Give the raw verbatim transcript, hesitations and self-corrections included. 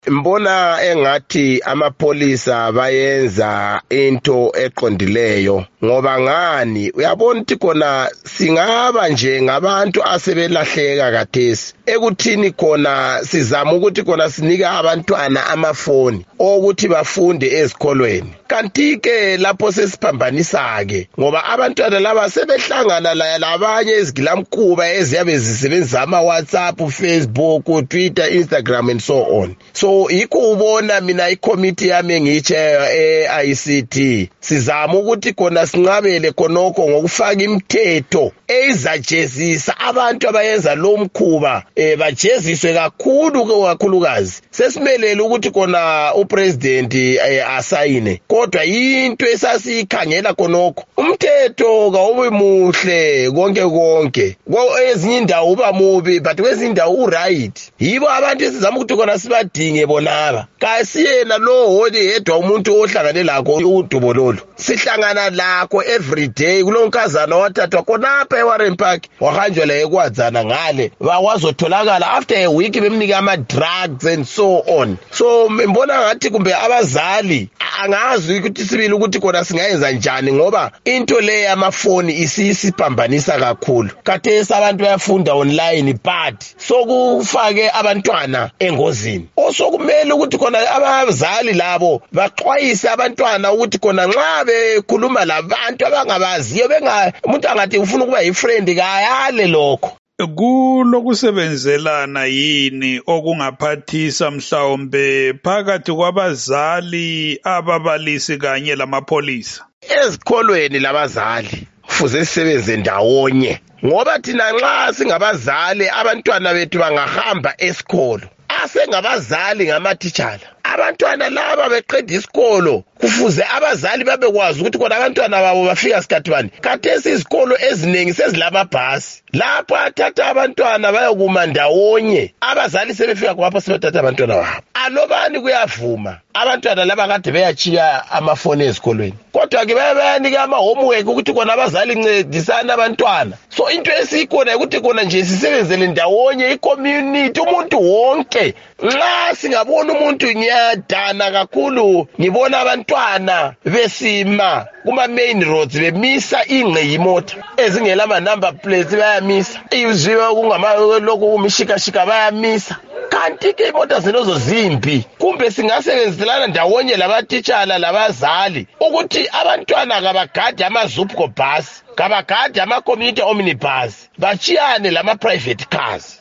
Mbona engathi amapolisa bayenza into eqondileyo ngoba ngani uyabona ukuthi khona singaba nje ngabantu asebelahleka kathesi ekuthini khona sizama ukuthi khona sinika abantwana amafoni ukuthi bafunde ezikolweni kanti ke lapho sesiphambanisa ke ngoba abantwana laba sebehlangana labanye ezigilamkhuba eziyabe zisebenzisa ama WhatsApp, Facebook, Twitter, Instagram and so on. So yikho ubona mina iCommittee yami engiche e-I C T sizama ukuthi khona sinqabele khonokho ngokufaka imithetho ezajezisa abantu abayenza lo mkhuba eh bajeziswe kakhulu kakhulukazi sesimelele ukuthi khona upresident eh, asayine kodwa into esasikhangela khonokho umthetho kawube muhle konke konke ezinye indawo uba mubi but kwezinye indawo uright yibo abantu esizama ukuthi khona sibadinge bonaba kasiyena lo holi yedwa umuntu ohlangane lakho udubololo sihlangana lakho every day kulonkazana wathathwa khonapha eWarren Park wahanjwa la ekwadzana ngale wazotholakala after a week bemnika ama drugs and so on. So mbona ngathi kumbe abazali angazi ukuthi sibili ukuthi khona singayenza njani ngoba into le yamafoni isisiphambanisa kakhulu kathesi abantu bayafunda online but sokufake abantwana engozini osokumele ukuthi khona abazali labo baxwayise abantwana ukuthi khona nxa bekhuluma labantu abangabaziyo benga umuntu angathi ufuna ukuba yifriend kayale lokho kulokusebenzelana yini okungaphathisa mhlawumbe phakathi kwabazali ababalisi kanye lamapholisa ezikolweni labazali kufuze sisebenze ndawonye ngoba thina nxa singabazali abantwana bethu bangahamba esikolo asengabazali ngamatitshala abantwana laba beqeda isikolo kufuze abazali babekwazi ukuthi khona abantwana babo bafika sikhathi bani kathesi izikolo eziningi sezilamabhasi lapho athatha abantwana bayokuma ndawonye abazali sebefika kwapho sebathatha abantwana babo alobani kuyavuma abantwana laba kade beyachiya amafoni ezikolweni kodwa ke bayanika ama homework ukuthi khona abazali ncedisana abantwana so into esikhona ukuthi khona nje sisebenzele ndawonye icommunity umuntu wonke nxa singabona umuntu nyadana kakhulu ngibona abantwana besima kuma main roads bemisa ingqe yimota ezingela ama number plates bayamisa iziwe kungama lokho kumishikashika bayamisa kanti ke imota zinozo zimbi kumbe singasebenzelana ndawonye labatitshala labazali ukuthi abantwana kabagade ama Zupco bus kabagade ama community omnibus bachiyane lama private cars.